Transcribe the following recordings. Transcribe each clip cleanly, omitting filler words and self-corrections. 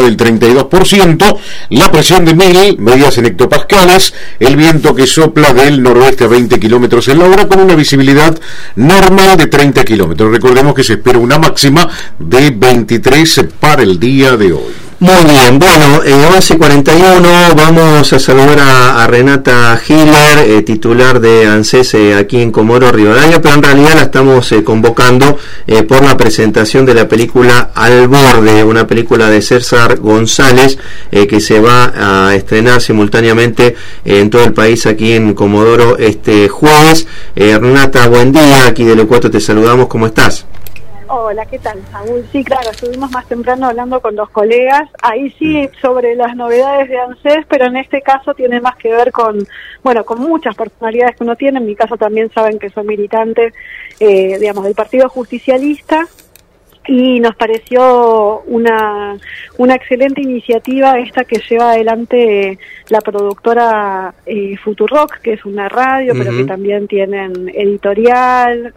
del 32%, la presión de 1000 medidas en hectopascales, el viento que sopla del noroeste a 20 kilómetros en la hora con una visibilidad normal de 30 kilómetros. Recordemos que se espera una máxima de 23 para el día de hoy. Muy bien, bueno, 11:41, vamos a saludar a Renata Hiller, titular de ANSES aquí en Comodoro Rivadavia, pero en realidad la estamos convocando por la presentación de la película Al Borde, una película de César González que se va a estrenar simultáneamente en todo el país aquí en Comodoro este jueves. Renata, buen día, aquí de Locuato te saludamos, ¿cómo estás? Hola, ¿qué tal, Saúl? Sí, claro, estuvimos más temprano hablando con los colegas, ahí sí, sobre las novedades de ANSES, pero en este caso tiene más que ver con, bueno, con muchas personalidades que uno tiene. En mi caso también saben que soy militante, digamos, del Partido Justicialista, y nos pareció una excelente iniciativa esta que lleva adelante la productora Futurock, que es una radio, pero que también tienen editorial,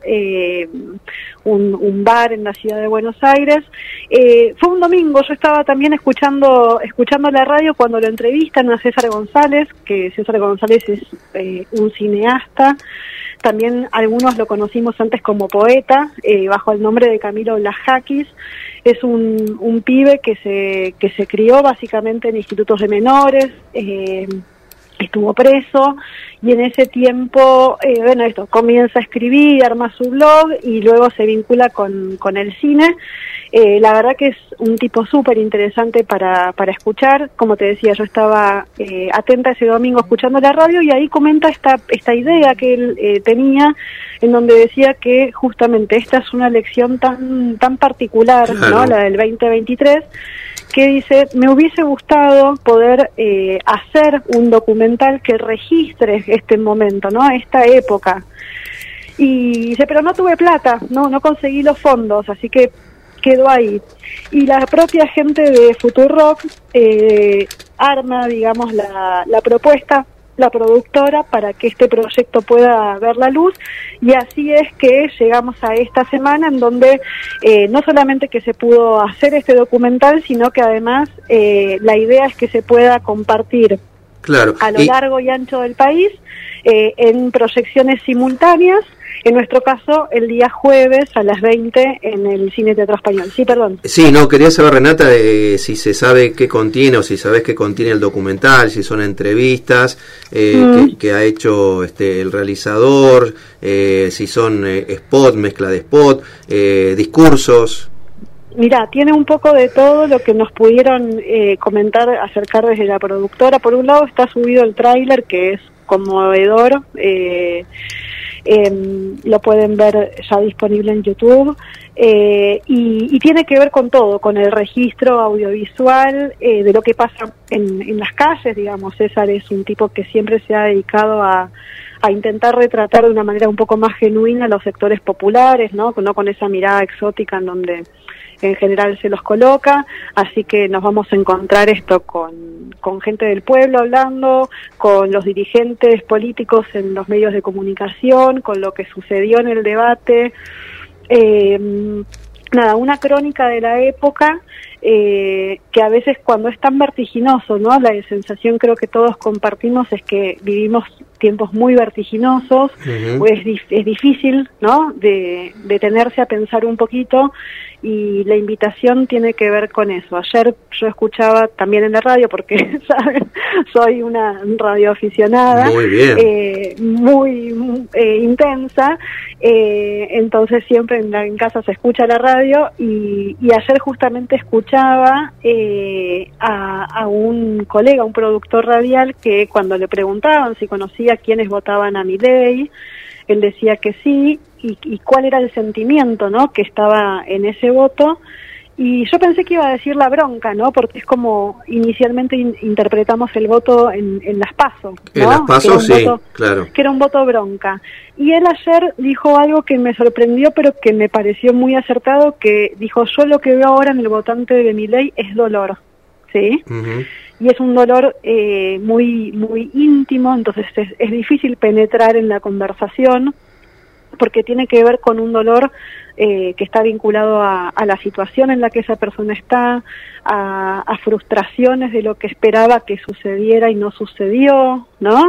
un bar en la ciudad de Buenos Aires. Fue un domingo, yo estaba también escuchando la radio cuando lo entrevistan a César González, que César González es un cineasta. También algunos lo conocimos antes como poeta, bajo el nombre de Camilo Blajakis. Es un pibe que se crió básicamente en institutos de menores, estuvo preso, y en ese tiempo, comienza a escribir, arma su blog y luego se vincula con el cine. La verdad que es un tipo súper interesante para escuchar. Como te decía, yo estaba atenta ese domingo escuchando la radio y ahí comenta esta idea que él tenía, en donde decía que justamente esta es una elección tan particular, claro, ¿no? La del 2023, que dice, me hubiese gustado poder hacer un documental que registre este momento, ¿no? Esta época. Y dice, pero no tuve plata, no conseguí los fondos, así que quedó ahí. Y la propia gente de Futurock arma, digamos, la propuesta, la productora, para que este proyecto pueda ver la luz, y así es que llegamos a esta semana en donde no solamente que se pudo hacer este documental, sino que además la idea es que se pueda compartir, claro, a lo largo y ancho del país, en proyecciones simultáneas. En nuestro caso, el día jueves a las 20 en el Cine Teatro Español. Sí, perdón. Sí, no, quería saber, Renata, si se sabe qué contiene, o si sabes qué contiene el documental, si son entrevistas que ha hecho el realizador, si son spot, mezcla de spot, discursos. Mirá, tiene un poco de todo lo que nos pudieron comentar, acercar desde la productora. Por un lado está subido el tráiler, que es conmovedor, lo pueden ver ya disponible en YouTube, y tiene que ver con todo, con el registro audiovisual de lo que pasa en las calles, digamos. César es un tipo que siempre se ha dedicado a intentar retratar de una manera un poco más genuina los sectores populares, no con esa mirada exótica en donde en general se los coloca. Así que nos vamos a encontrar esto con gente del pueblo hablando, con los dirigentes políticos en los medios de comunicación, con lo que sucedió en el debate. Una crónica de la época, que a veces cuando es tan vertiginoso, ¿no? La sensación creo que todos compartimos es que vivimos tiempos muy vertiginosos. Es difícil, ¿no? De detenerse a pensar un poquito, y la invitación tiene que ver con eso. Ayer yo escuchaba también en la radio, porque ¿saben? Soy una radioaficionada, muy intensa, entonces siempre en casa se escucha la radio, y ayer justamente escuchaba a un colega, un productor radial, que cuando le preguntaban si conocía quiénes votaban a Milei, él decía que sí, y cuál era el sentimiento, ¿no?, que estaba en ese voto. Y yo pensé que iba a decir la bronca, ¿no?, porque es como inicialmente interpretamos el voto en las PASO, ¿no? En las PASO, sí, claro. Que era un voto bronca. Y él ayer dijo algo que me sorprendió, pero que me pareció muy acertado, que dijo, yo lo que veo ahora en el votante de Milei es dolor, ¿sí? Y es un dolor muy muy íntimo, entonces es difícil penetrar en la conversación. porque tiene que ver con un dolor que está vinculado a la situación en la que esa persona está, a frustraciones de lo que esperaba que sucediera y no sucedió, ¿no?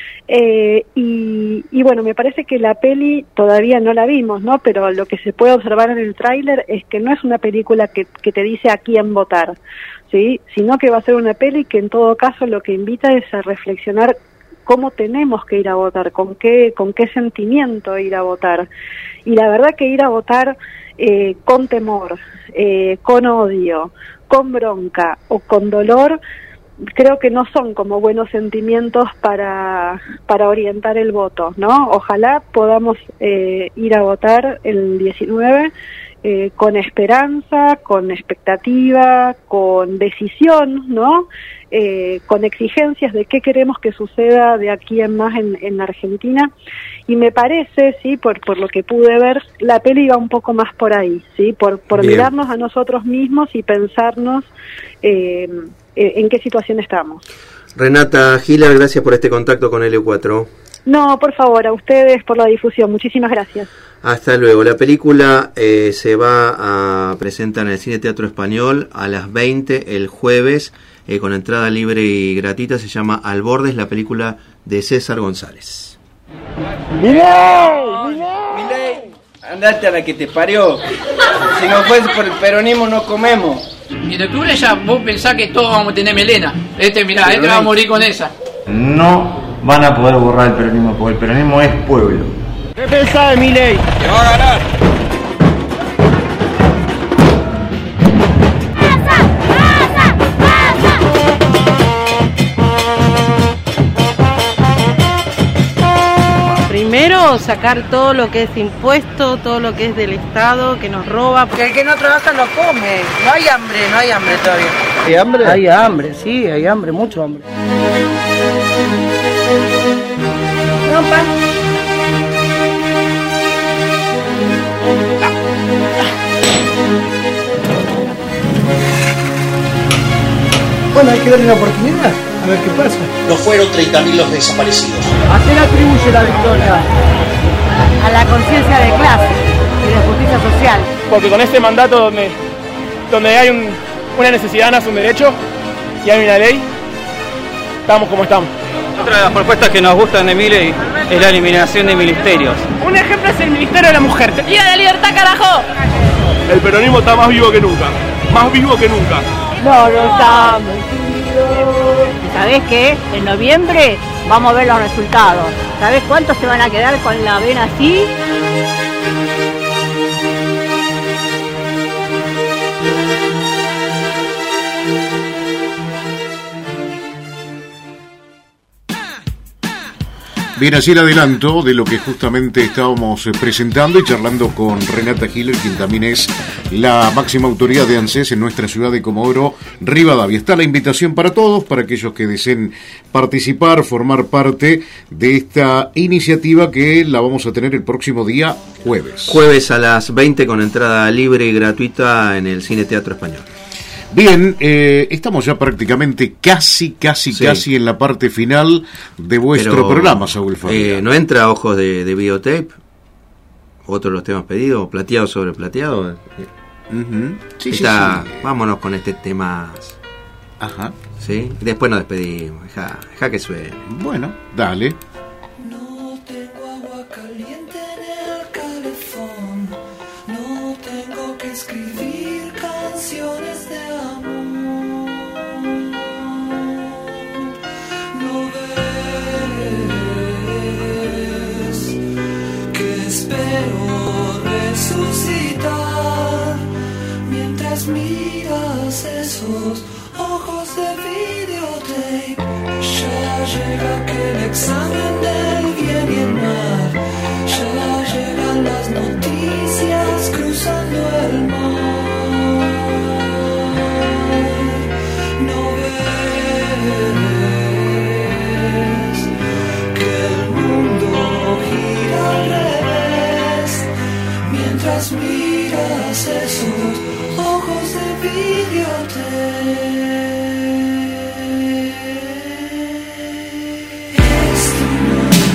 Y bueno, me parece que la peli todavía no la vimos, ¿no? Pero lo que se puede observar en el tráiler es que no es una película que te dice a quién votar, ¿sí? Sino que va a ser una peli que en todo caso lo que invita es a reflexionar cómo tenemos que ir a votar, con qué sentimiento ir a votar. Y la verdad que ir a votar con temor, con odio, con bronca o con dolor, creo que no son como buenos sentimientos para orientar el voto, ¿no? Ojalá podamos ir a votar el 19 con esperanza, con expectativa, con decisión, ¿no? Con exigencias de qué queremos que suceda de aquí en más en la Argentina. Y me parece, sí, por lo que pude ver, la peli va un poco más por ahí, sí, por mirarnos a nosotros mismos y pensarnos en qué situación estamos. Renata Hiller, gracias por este contacto con L4. No, por favor, a ustedes por la difusión. Muchísimas gracias. Hasta luego. La película se va a presentar en el Cine Teatro Español a las 20 el jueves, con entrada libre y gratuita. Se llama Al Borde, es la película de César González. Milei, andate a la que te parió. Si no fuese por el peronismo no comemos. Y en octubre ya vos pensás que todos vamos a tener melena. Mirá, va a morir con esa. No van a poder borrar el peronismo, porque el peronismo es pueblo. ¿Qué pensás de Milei? Que va a ganar. Primero, sacar todo lo que es impuesto, todo lo que es del Estado, que nos roba. Porque el que no trabaja no come. No hay hambre todavía. ¿Hay hambre? Hay hambre, sí, hay hambre, mucho hambre. No, pan. Bueno, hay que darle una oportunidad, a ver qué pasa. No fueron 30.000 los desaparecidos. ¿A quién atribuye la victoria? A la conciencia de clase y de justicia social. Porque con este mandato donde hay una necesidad nace un derecho y hay una ley, estamos como estamos. Otra de las propuestas que nos gustan de Milei es la eliminación de ministerios. Un ejemplo es el Ministerio de la Mujer. ¡Día de libertad, carajo! El peronismo está más vivo que nunca. Más vivo que nunca. No estamos. ¿Sabés qué? En noviembre vamos a ver los resultados. ¿Sabés cuántos se van a quedar con la vena así? Bien, así el adelanto de lo que justamente estábamos presentando y charlando con Renata Hiller, quien también es la máxima autoridad de ANSES en nuestra ciudad de Comodoro Rivadavia. Está la invitación para todos, para aquellos que deseen participar, formar parte de esta iniciativa que la vamos a tener el próximo día jueves. Jueves a las 20 con entrada libre y gratuita en el Cine Teatro Español. Bien, estamos ya prácticamente casi en la parte final de vuestro programa, Saúl Fabián. ¿No entra Ojos de Videotape? Otro de los temas pedidos, plateado sobre plateado. Sí. Vámonos con este tema. Ajá. Sí, después nos despedimos. Deja que suene. Bueno, dale. No tengo agua caliente en el calefón. No tengo que escribir canciones de amor. No ves que espero resucitar mientras miras esos ojos de videotape. Ya llega aquel examen del bien y el mal. Ya llegan las noticias cruzando el mar. No ves que el mundo gira al revés mientras miras esos ojos de videotape.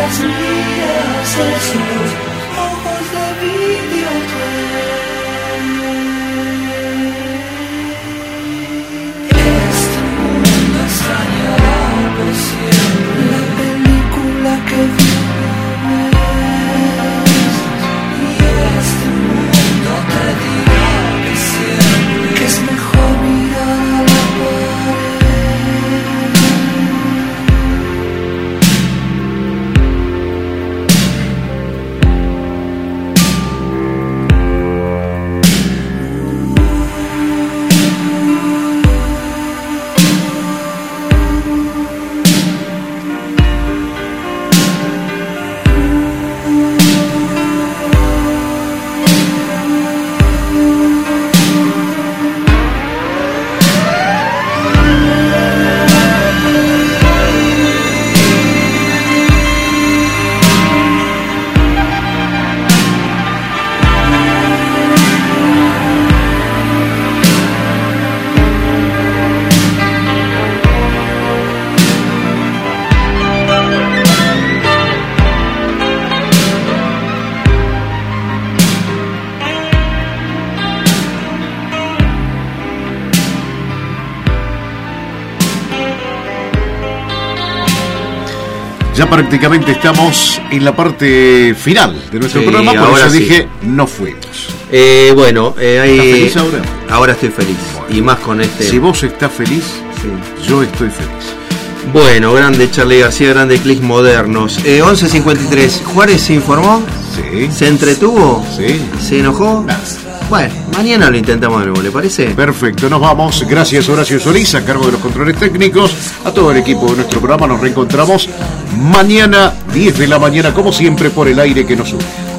mientras miras esos ojos de vidrio. Este mundo extrañará por siempre la película que vives, y este mundo te dirá que siempre que es mejor mirar a la Ya prácticamente estamos en la parte final de nuestro programa, por eso dije, no fuimos. Bueno, ahí... ¿Estás feliz ahora? Ahora estoy feliz, bueno. Y más con este... Si vos estás feliz, sí. Yo estoy feliz. Bueno, grande Charly García, grande Clics Modernos. 11:53, ¿Juárez se informó? Sí. ¿Se entretuvo? Sí. ¿Se enojó? Nah. Bueno, mañana lo intentamos de nuevo, ¿le parece? Perfecto, nos vamos. Gracias Horacio Solís, a cargo de los controles técnicos. A todo el equipo de nuestro programa, nos reencontramos mañana 10 de la mañana, como siempre, por el aire que nos une.